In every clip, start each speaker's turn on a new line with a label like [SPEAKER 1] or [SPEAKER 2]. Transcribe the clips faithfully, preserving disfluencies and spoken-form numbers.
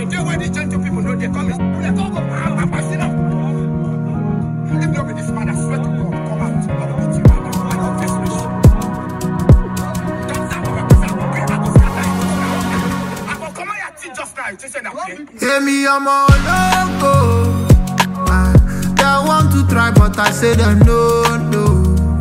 [SPEAKER 1] Today when the gentle people know they come, they go go. I'm passing out. If not with this man, I swear to God, come out. I don't meet you right now. I don't face this. Don't stop over this. I will pay. I will scatter you. I will come out your teeth just now. You just said that.
[SPEAKER 2] Hey, me, I'm all loco. I want to try, but I say them no, no.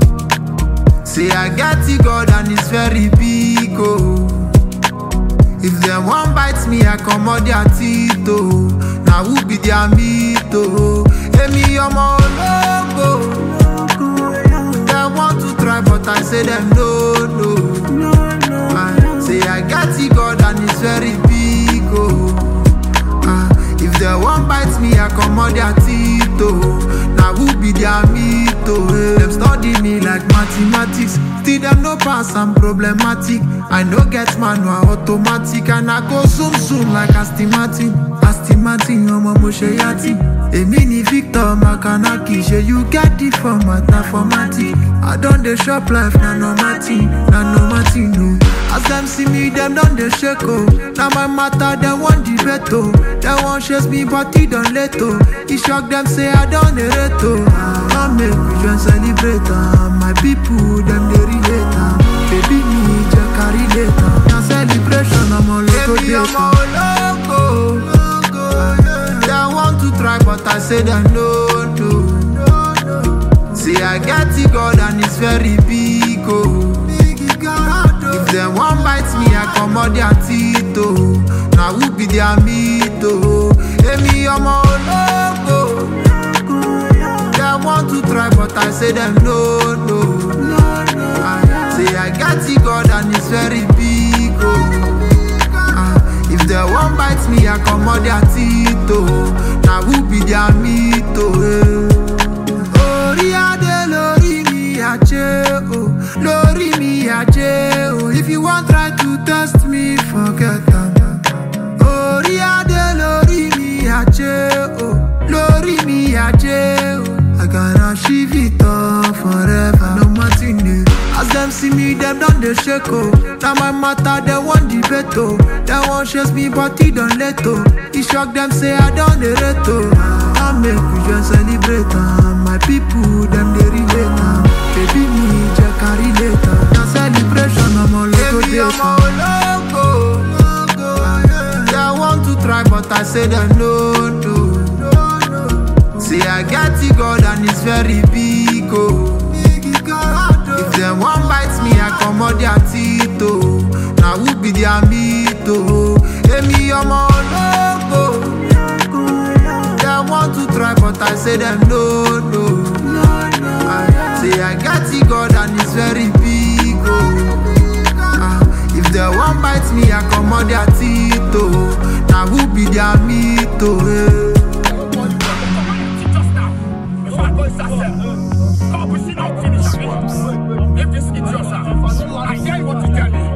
[SPEAKER 2] Say I get it God and it's very big, oh. If them one bites me, I come out their teeth, oh. Now who be their meat, oh. Hey, me, I'm all loco. They want to try, but I say them no, no. I say I get it God and it's very big, oh. If they one bite me, I come out their teeth, oh. Now who be their meat, oh. Them study me like mathematics. Still them no pass, I'm problematic. I no get manual automatic. And I go zoom zoom like astigmatic. Astigmatic, I'm a moshayati. A mini Victor Makanaki. Say you get the format, not formatic. I done the shop life, na no mati, na no mati, no. As them see me, them done the shake, oh. Now my matter, they want the beto. They want chase me, but he don't let, oh. He shock them, say I done the reto. I make we just celebrate, uh. My people, them they relate, uh. Baby me, just carry later. Now celebration, I'm all loco, baby, I'm all loco. They want to try, but I say them no, no. See I get it God and it's very big, oh. If them one bites me, I come out their teeth, oh. Now who be their meat, oh. Hey, me, I'm all loco. They want to try, but I say them no, no. I say I get it God and it's very big, oh. uh, If they one bites me, I come out their teeth, oh. Now who be their meat, oh. Oh, Ria de Lori mi ache, oh. Lori mi ache, oh. If you want try to test me, forget that. Oh, Ria de Lori mi ache, oh. Lori mi ache, oh. I gotta shiv it off forever, no matter. As them see me, them done the shake, oh. Now my matter, they want the beto. They want chase me, but he don't let, oh. He shock them, say I done the reto. I make we just celebrate, uh. My people, them they relate, uh. Baby me, just carry later. Now celebration, I'm all loco, baby, I'm all loco. They want to try, but I say them no, no. See I get it God and it's very big, oh. If them one bites me, I come out their teeth, oh. Now who be their meat, oh. Hey, me, I'm all loco. They want to try, but I say them no, no. I say I get it God and it's very big, oh. uh, If they one bites me, I come out their teeth, oh. Now who be their meat, oh.
[SPEAKER 1] If this is yours, I tell you what to tell me.